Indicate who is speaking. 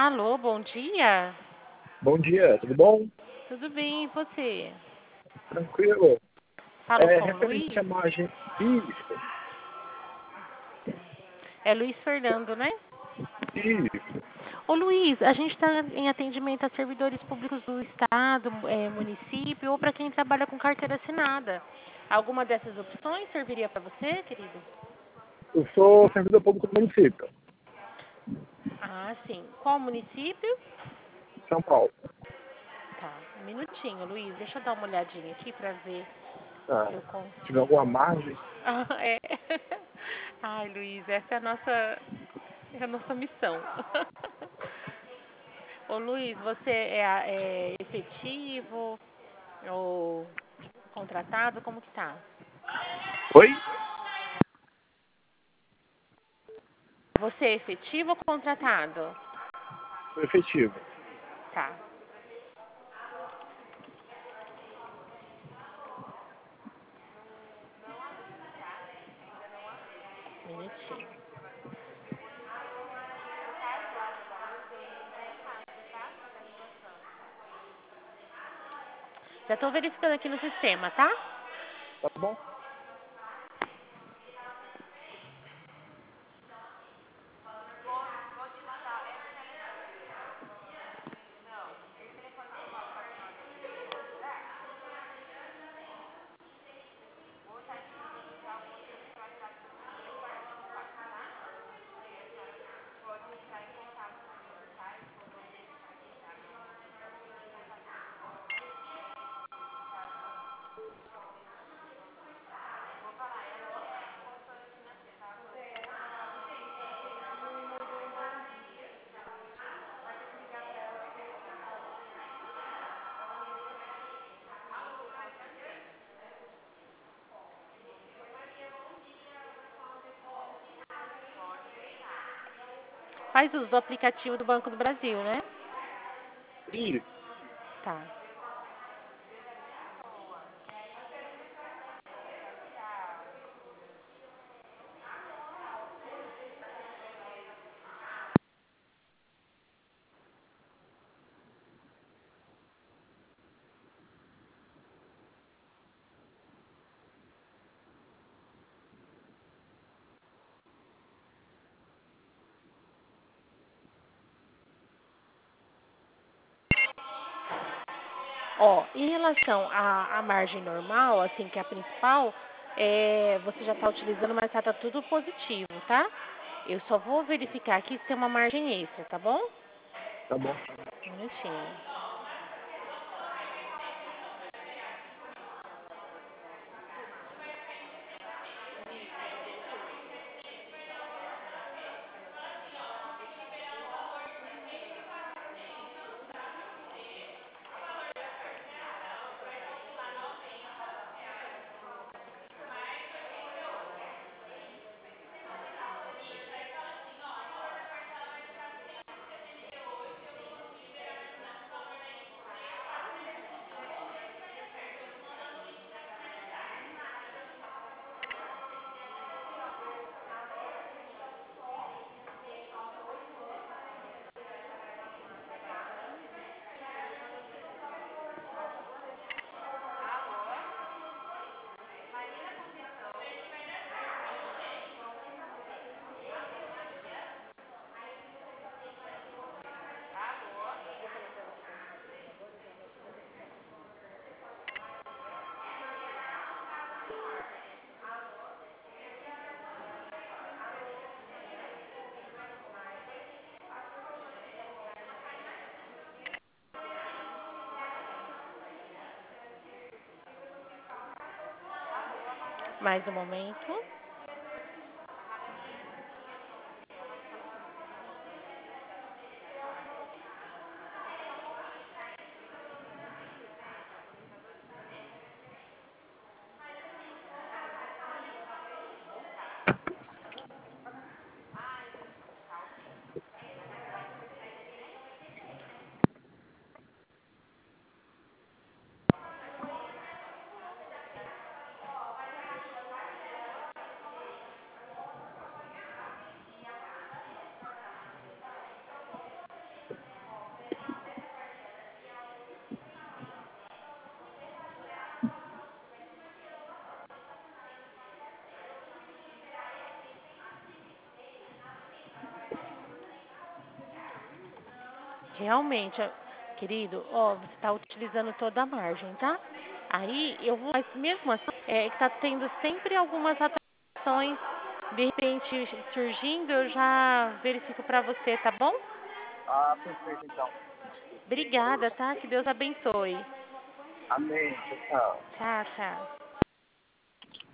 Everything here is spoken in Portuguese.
Speaker 1: Alô, bom dia.
Speaker 2: Bom dia, tudo bom?
Speaker 1: Tudo bem, e você?
Speaker 2: Tranquilo?
Speaker 1: Falo com o
Speaker 2: Referente
Speaker 1: Luiz?
Speaker 2: à margem. Isso,
Speaker 1: É Luiz Fernando, né?
Speaker 2: isso.
Speaker 1: Ô Luiz, a gente está em atendimento a servidores públicos do Estado, município ou para quem trabalha com carteira assinada. Alguma dessas opções serviria para você, querido?
Speaker 2: Eu sou servidor público do município,
Speaker 1: Ah, sim. Qual município?
Speaker 2: São Paulo.
Speaker 1: Tá, um minutinho, Luiz. Deixa eu dar uma olhadinha aqui para ver
Speaker 2: Tá.
Speaker 1: se eu
Speaker 2: Se tiver
Speaker 1: consigo.
Speaker 2: alguma margem,
Speaker 1: Ah, é. Ai, Luiz, essa é a nossa missão. Ô Luiz, você é efetivo ou contratado? Como que tá?
Speaker 2: oi?
Speaker 1: Você é efetivo ou contratado?
Speaker 2: Sou efetivo.
Speaker 1: Tá, um minutinho. Já estou verificando aqui no sistema, tá?
Speaker 2: Tá bom?
Speaker 1: Faz uso do aplicativo do Banco do Brasil, né?
Speaker 2: Isso.
Speaker 1: Tá. Ó, em relação à margem normal, assim, que é a principal, você já está utilizando, mas tá tudo positivo, tá? Eu só vou verificar aqui se tem uma margem extra, tá bom?
Speaker 2: Tá bom.
Speaker 1: Um minutinho. Mais um momento. Realmente, querido, ó, você está utilizando toda a margem, tá? Aí eu vou, mas mesmo assim, é que tá tendo sempre algumas atrações, de repente surgindo, eu já verifico para você, tá bom?
Speaker 2: Ah, perfeito, então.
Speaker 1: Obrigada, tá? Que Deus abençoe.
Speaker 2: Amém. Tchau, tchau.
Speaker 1: Tchau, tchau.